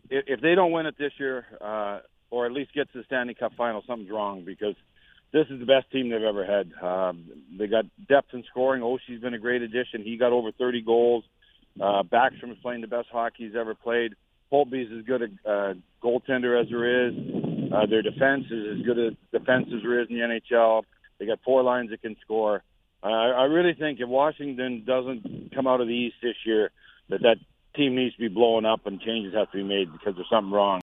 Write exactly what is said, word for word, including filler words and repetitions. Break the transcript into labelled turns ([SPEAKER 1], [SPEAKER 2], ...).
[SPEAKER 1] if, if they don't win it this year, uh, or at least get to the Stanley Cup final, something's wrong because this is the best team they've ever had. Um, they got depth in scoring. Oshie's been a great addition. He got over thirty goals. Uh, Backstrom is playing the best hockey he's ever played. Holtby's as good a uh, goaltender as there is. Uh, their defense is as good a defense as there is in the N H L. They got four lines that can score. Uh, I really think if Washington doesn't come out of the East this year, that that team needs to be blown up and changes have to be made because there's something wrong.